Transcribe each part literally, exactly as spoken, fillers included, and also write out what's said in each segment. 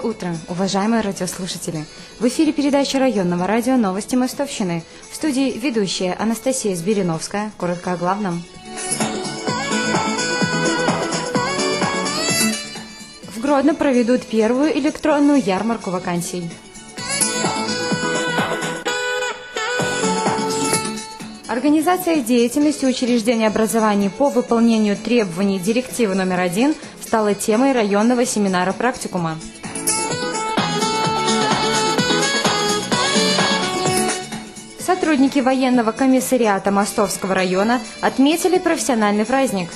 утро, уважаемые радиослушатели! В эфире передача районного радио «Новости Мостовщины». В студии ведущая Анастасия Збириновская. Коротко о главном. В Гродно проведут первую электронную ярмарку вакансий. Организация деятельности учреждений образования по выполнению требований директивы номер один стала темой районного семинара-практикума. Сотрудники военного комиссариата Мостовского района отметили профессиональный праздник.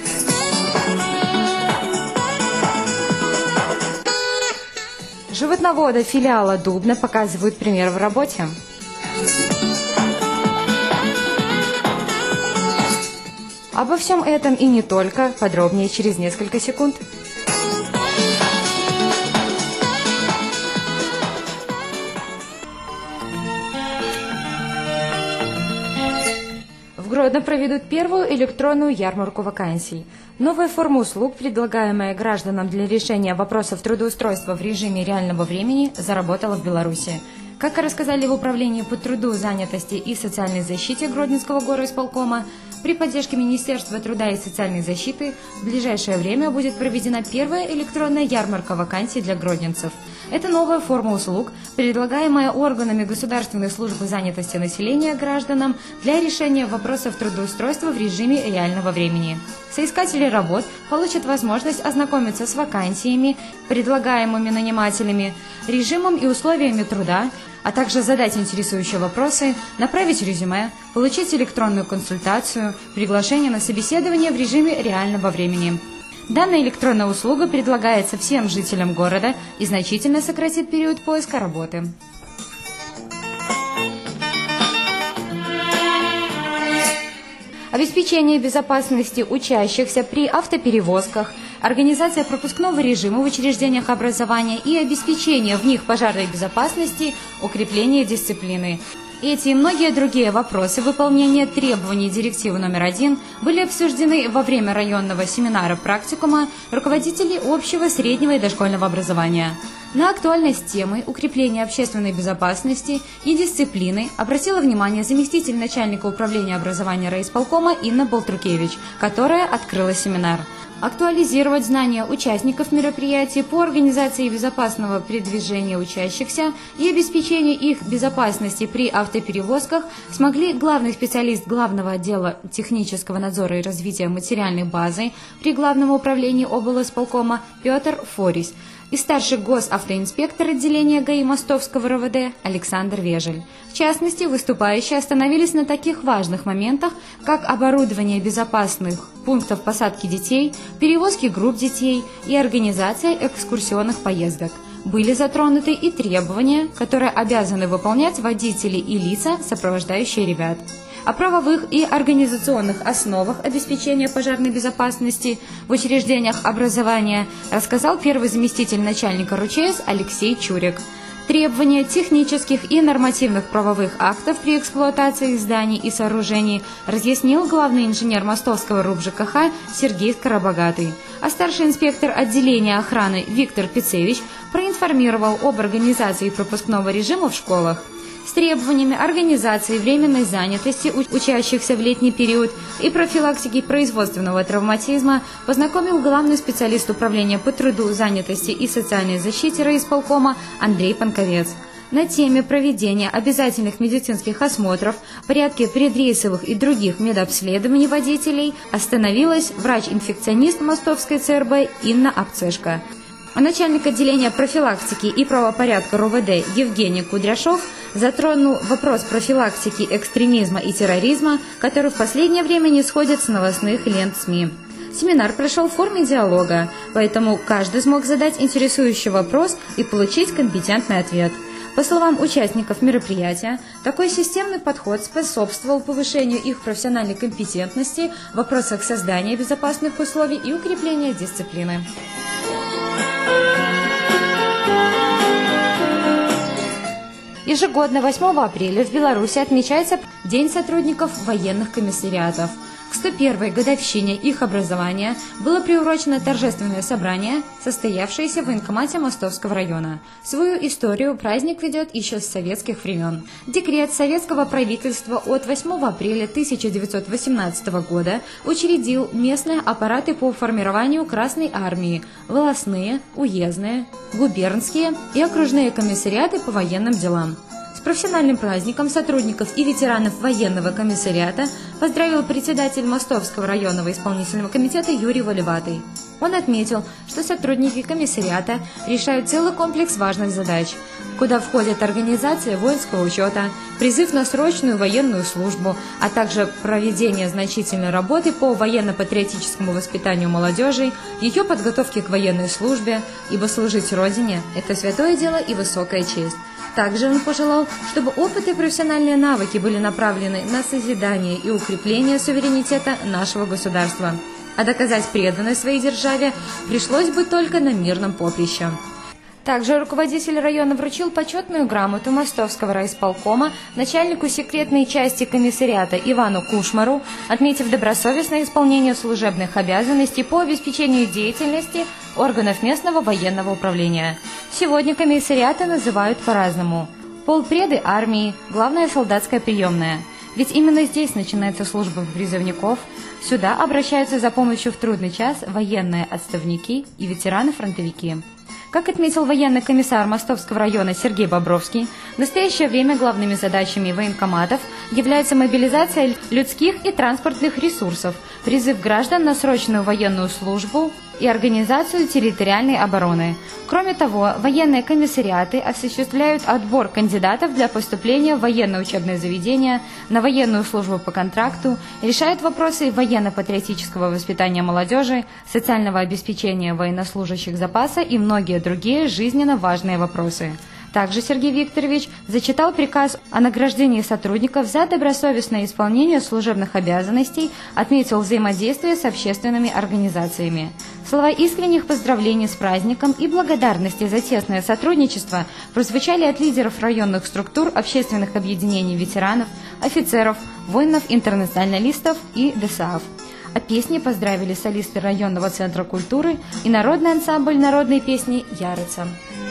Животноводы филиала Дубна показывают пример в работе. Обо всем этом и не только, подробнее через несколько секунд. В Гродно проведут первую электронную ярмарку вакансий. Новая форма услуг, предлагаемая гражданам для решения вопросов трудоустройства в режиме реального времени, заработала в Беларуси. Как рассказали в Управлении по труду, занятости и социальной защите Гродненского горосполкома, при поддержке Министерства труда и социальной защиты в ближайшее время будет проведена первая электронная ярмарка вакансий для гродненцев. Это новая форма услуг, предлагаемая органами Государственной службы занятости населения гражданам для решения вопросов трудоустройства в режиме реального времени. Соискатели работ получат возможность ознакомиться с вакансиями, предлагаемыми нанимателями, режимом и условиями труда, а также задать интересующие вопросы, направить резюме, получить электронную консультацию, приглашение на собеседование в режиме реального времени. Данная электронная услуга предлагается всем жителям города и значительно сократит период поиска работы. Обеспечение безопасности учащихся при автоперевозках, организация пропускного режима в учреждениях образования и обеспечение в них пожарной безопасности, укрепление дисциплины. Эти и многие другие вопросы выполнения требований директивы номер один были обсуждены во время районного семинара-практикума руководителей общего, среднего и дошкольного образования. На актуальность темы укрепления общественной безопасности и дисциплины обратила внимание заместитель начальника управления образования райисполкома Инна Болтрукевич, которая открыла семинар. Актуализировать знания участников мероприятий по организации безопасного передвижения учащихся и обеспечению их безопасности при автоперевозках смогли главный специалист Главного отдела технического надзора и развития материальной базы при Главном управлении облисполкома Петр Форис и старший госавтоинспектор отделения ГАИ Мостовского РОВД Александр Вежель. В частности, выступающие остановились на таких важных моментах, как оборудование безопасных пунктов посадки детей, перевозки групп детей и организация экскурсионных поездок. Были затронуты и требования, которые обязаны выполнять водители и лица, сопровождающие ребят. О правовых и организационных основах обеспечения пожарной безопасности в учреждениях образования рассказал первый заместитель начальника РУЧС Алексей Чурик. Требования технических и нормативных правовых актов при эксплуатации зданий и сооружений разъяснил главный инженер Мостовского РУП-ЖКХ Сергей Скоробогатый, а старший инспектор отделения охраны Виктор Пицевич проинформировал об организации пропускного режима в школах. С требованиями организации временной занятости учащихся в летний период и профилактики производственного травматизма познакомил главный специалист управления по труду, занятости и социальной защите райисполкома Андрей Панковец. На теме проведения обязательных медицинских осмотров, порядке предрейсовых и других медобследований водителей остановилась врач-инфекционист Мостовской ЦРБ Инна Апцешко. А начальник отделения профилактики и правопорядка РОВД Евгений Кудряшов затронул вопрос профилактики экстремизма и терроризма, который в последнее время не сходит с новостных лент СМИ. Семинар прошел в форме диалога, поэтому каждый смог задать интересующий вопрос и получить компетентный ответ. По словам участников мероприятия, такой системный подход способствовал повышению их профессиональной компетентности в вопросах создания безопасных условий и укрепления дисциплины. Ежегодно восьмого апреля в Беларуси отмечается День сотрудников военных комиссариатов. К сто первой годовщине их образования было приурочено торжественное собрание, состоявшееся в военкомате Мостовского района. Свою историю праздник ведет еще с советских времен. Декрет советского правительства от восьмого апреля тысяча девятьсот восемнадцатого года учредил местные аппараты по формированию Красной армии, волостные, уездные, губернские и окружные комиссариаты по военным делам. С профессиональным праздником сотрудников и ветеранов военного комиссариата поздравил председатель Мостовского районного исполнительного комитета Юрий Волеватый. Он отметил, что сотрудники комиссариата решают целый комплекс важных задач, куда входят организация воинского учета, призыв на срочную военную службу, а также проведение значительной работы по военно-патриотическому воспитанию молодежи, ее подготовке к военной службе, ибо служить Родине – это святое дело и высокая честь. Также он пожелал, чтобы опыт и профессиональные навыки были направлены на созидание и укрепление суверенитета нашего государства. А доказать преданность своей державе пришлось бы только на мирном поприще. Также руководитель района вручил почетную грамоту Мостовского райисполкома начальнику секретной части комиссариата Ивану Кушмару, отметив добросовестное исполнение служебных обязанностей по обеспечению деятельности органов местного военного управления. Сегодня комиссариаты называют по-разному. Полпреды армии, главная солдатская приемная. Ведь именно здесь начинается служба призывников. Сюда обращаются за помощью в трудный час военные отставники и ветераны-фронтовики. Как отметил военный комиссар Мостовского района Сергей Бобровский, в настоящее время главными задачами военкоматов является мобилизация людских и транспортных ресурсов, призыв граждан на срочную военную службу и организацию территориальной обороны. Кроме того, военные комиссариаты осуществляют отбор кандидатов для поступления в военное учебное заведение, на военную службу по контракту, решают вопросы военно-патриотического воспитания молодежи, социального обеспечения военнослужащих запаса и многие другие жизненно важные вопросы. Также Сергей Викторович зачитал приказ о награждении сотрудников за добросовестное исполнение служебных обязанностей, отметил взаимодействие с общественными организациями. Слова искренних поздравлений с праздником и благодарности за тесное сотрудничество прозвучали от лидеров районных структур, общественных объединений ветеранов, офицеров, воинов-интернационалистов и ДСАФ. А песни поздравили солисты районного центра культуры и народный ансамбль народной песни «Ярица».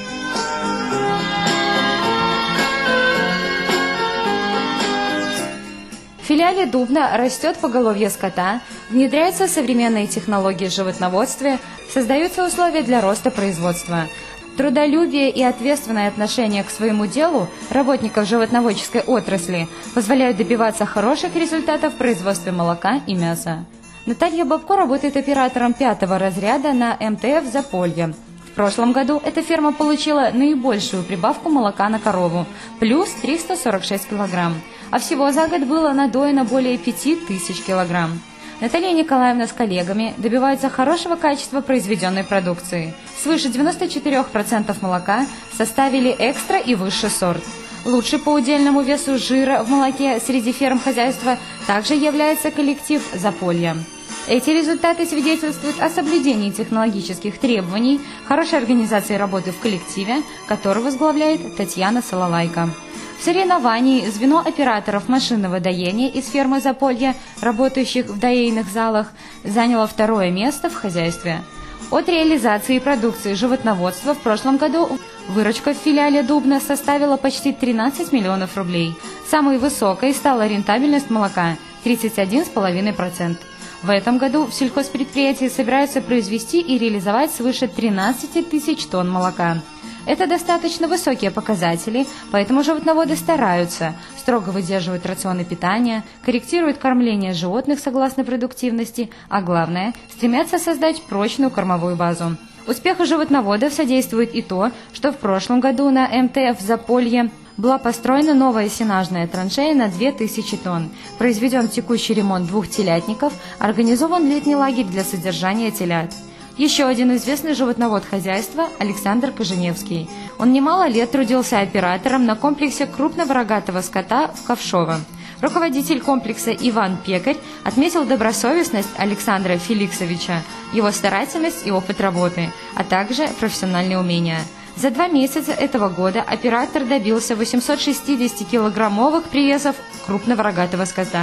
В филиале Дубна растет поголовье скота, внедряются современные технологии в животноводстве, создаются условия для роста производства. Трудолюбие и ответственное отношение к своему делу работников животноводческой отрасли позволяют добиваться хороших результатов в производстве молока и мяса. Наталья Бабко работает оператором пятого разряда на эм тэ эф «Заполье». В прошлом году эта ферма получила наибольшую прибавку молока на корову – плюс триста сорок шесть килограмм, а всего за год было надоено более пяти тысяч килограмм. Наталья Николаевна с коллегами добиваются хорошего качества произведенной продукции. Свыше девяноста четырёх процентов молока составили экстра и высший сорт. Лучший по удельному весу жира в молоке среди ферм хозяйства также является коллектив «Заполье». Эти результаты свидетельствуют о соблюдении технологических требований, хорошей организации работы в коллективе, который возглавляет Татьяна Сололайко. В соревновании звено операторов машинного доения из фермы «Заполье», работающих в доейных залах, заняло второе место в хозяйстве. От реализации продукции животноводства в прошлом году выручка в филиале Дубна составила почти тринадцать миллионов рублей. Самой высокой стала рентабельность молока – тридцать один целых пять десятых процента. В этом году в сельхозпредприятии собираются произвести и реализовать свыше тринадцати тысяч тонн молока. Это достаточно высокие показатели, поэтому животноводы стараются, строго выдерживают рационы питания, корректируют кормление животных согласно продуктивности, а главное – стремятся создать прочную кормовую базу. Успеху животноводов содействует и то, что в прошлом году на эм тэ эф «Заполье» была построена новая сенажная траншея на две тысячи тонн, произведен текущий ремонт двух телятников, организован летний лагерь для содержания телят. Еще один известный животновод хозяйства – Александр Коженевский. Он немало лет трудился оператором на комплексе крупного рогатого скота в Ковшово. Руководитель комплекса Иван Пекарь отметил добросовестность Александра Феликсовича, его старательность и опыт работы, а также профессиональные умения. За два месяца этого года оператор добился восьмисот шестидесятикилограммовых привесов крупного рогатого скота.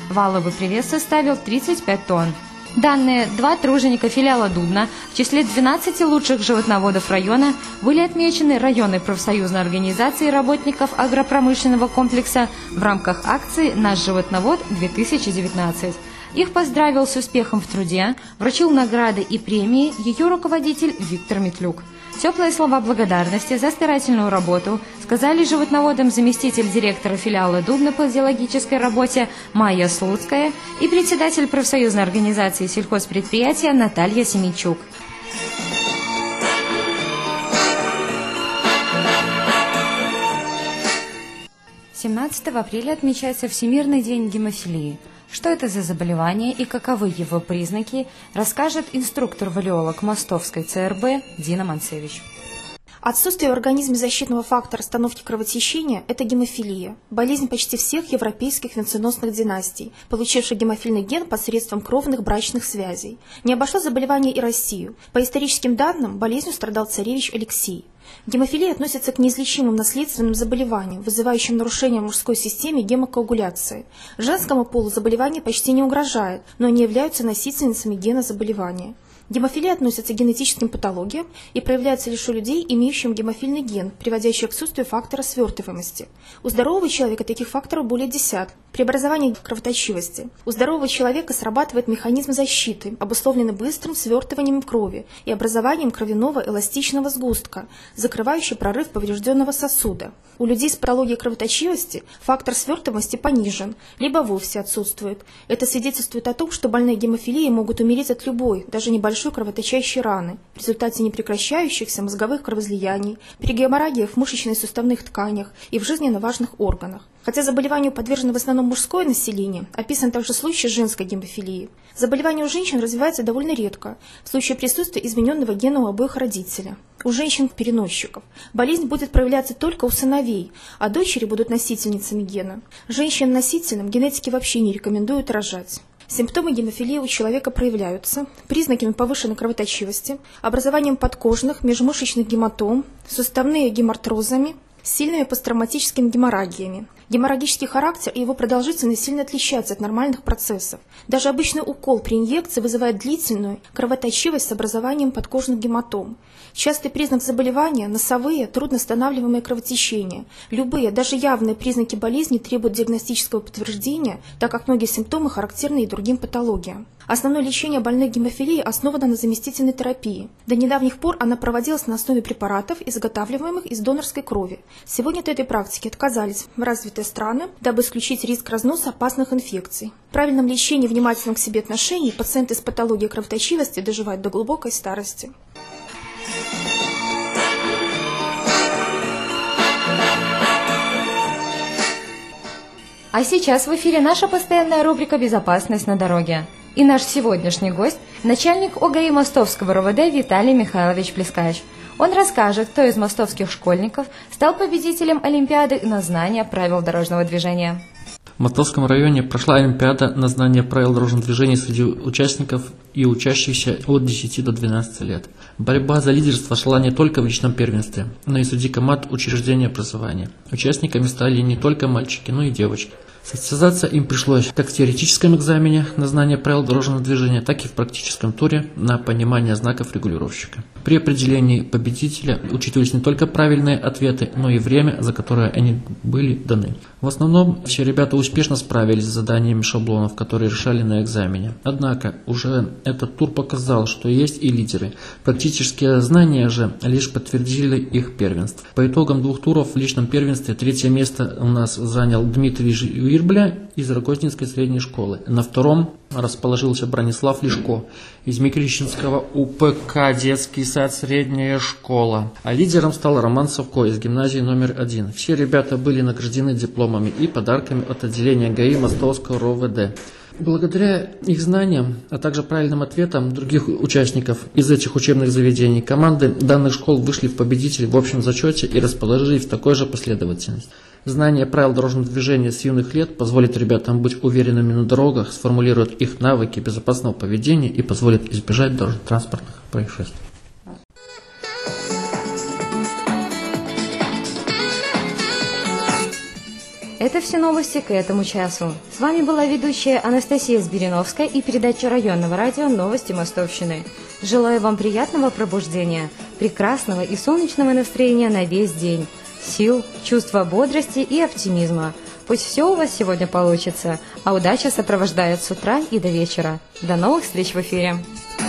Валовый привес составил тридцать пять тонн. Данные два труженика филиала Дубна в числе двенадцати лучших животноводов района были отмечены районной профсоюзной организацией работников агропромышленного комплекса в рамках акции «Наш животновод-две тысячи девятнадцать». Их поздравил с успехом в труде, вручил награды и премии ее руководитель Виктор Метлюк. Теплые слова благодарности за старательную работу сказали животноводам заместитель директора филиала Дубна по зоологической работе Майя Слуцкая и председатель профсоюзной организации сельхозпредприятия Наталья Семенчук. семнадцатого апреля отмечается Всемирный день гемофилии. Что это за заболевание и каковы его признаки, расскажет инструктор-валиолог Мостовской ЦРБ Дина Манцевич. Отсутствие в организме защитного фактора остановки кровотечения – это гемофилия, болезнь почти всех европейских венценосных династий, получивших гемофильный ген посредством кровных брачных связей. Не обошло заболевание и Россию. По историческим данным, болезнью страдал царевич Алексей. Гемофилия относится к неизлечимым наследственным заболеваниям, вызывающим нарушение в мужской системе гемокоагуляции. Женскому полу заболевание почти не угрожает, но они являются носительницами гена заболевания. Гемофилия относится к генетическим патологиям и проявляется лишь у людей, имеющих гемофильный ген, приводящий к отсутствию фактора свертываемости. У здорового человека таких факторов более десятка. При образовании кровоточивости у здорового человека срабатывает механизм защиты, обусловленный быстрым свертыванием крови и образованием кровяного эластичного сгустка, закрывающий прорыв поврежденного сосуда. У людей с патологией кровоточивости фактор свертываемости понижен, либо вовсе отсутствует. Это свидетельствует о том, что больные гемофилией могут умереть от любой, даже небольшой кровоточащей раны в результате непрекращающихся мозговых кровоизлияний, при геморрагиях в мышечных и суставных тканях и в жизненно важных органах. Хотя заболеванию подвержено в основном мужское население, описан также случай женской гемофилии. Заболевание у женщин развивается довольно редко, в случае присутствия измененного гена у обоих родителей. У женщин-переносчиков болезнь будет проявляться только у сыновей, а дочери будут носительницами гена. Женщинам-носителям генетики вообще не рекомендуют рожать. Симптомы гемофилии у человека проявляются признаками повышенной кровоточивости, образованием подкожных, межмышечных гематом, суставные гемартрозами, сильными посттравматическими геморрагиями. Геморрагический характер и его продолжительность сильно отличаются от нормальных процессов. Даже обычный укол при инъекции вызывает длительную кровоточивость с образованием подкожных гематом. Частый признак заболевания – носовые, трудноостанавливаемые кровотечения. Любые, даже явные признаки болезни требуют диагностического подтверждения, так как многие симптомы характерны и другим патологиям. Основное лечение больных гемофилией основано на заместительной терапии. До недавних пор она проводилась на основе препаратов, изготавливаемых из донорской крови. Сегодня от этой практики отказались в развитые страны, дабы исключить риск разноса опасных инфекций. В правильном лечении и внимательном к себе отношении пациенты с патологией кровоточивости доживают до глубокой старости. А сейчас в эфире наша постоянная рубрика «Безопасность на дороге». И наш сегодняшний гость – начальник ОГАИ Мостовского РОВД Виталий Михайлович Плескач. Он расскажет, кто из мостовских школьников стал победителем Олимпиады на знание правил дорожного движения. В Мостовском районе прошла Олимпиада на знание правил дорожного движения среди участников и учащихся от десяти до двенадцати лет. Борьба за лидерство шла не только в личном первенстве, но и среди команд учреждения образования. Участниками стали не только мальчики, но и девочки. Состязаться им пришлось как в теоретическом экзамене на знание правил дорожного движения, так и в практическом туре на понимание знаков регулировщика. При определении победителя учитывались не только правильные ответы, но и время, за которое они были даны. В основном все ребята успешно справились с заданиями шаблонов, которые решали на экзамене. Однако уже этот тур показал, что есть и лидеры. Практические знания же лишь подтвердили их первенство. По итогам двух туров в личном первенстве третье место у нас занял Дмитрий Вирбля из Рогознинской средней школы. На втором расположился Бронислав Лешко из Микрищинского УПК «Детский сад средняя школа». А лидером стал Роман Савко из гимназии номер один. Все ребята были награждены дипломами и подарками от отделения ГАИ Мостовского РОВД. Благодаря их знаниям, а также правильным ответам других участников из этих учебных заведений, команды данных школ вышли в победители в общем зачете и расположились в такой же последовательности. Знание правил дорожного движения с юных лет позволит ребятам быть уверенными на дорогах, сформулирует их навыки безопасного поведения и позволит избежать дорожно-транспортных происшествий. Это все новости к этому часу. С вами была ведущая Анастасия Збириновская и передача районного радио «Новости Мостовщины». Желаю вам приятного пробуждения, прекрасного и солнечного настроения на весь день, сил, чувства бодрости и оптимизма. Пусть все у вас сегодня получится, а удача сопровождает с утра и до вечера. До новых встреч в эфире!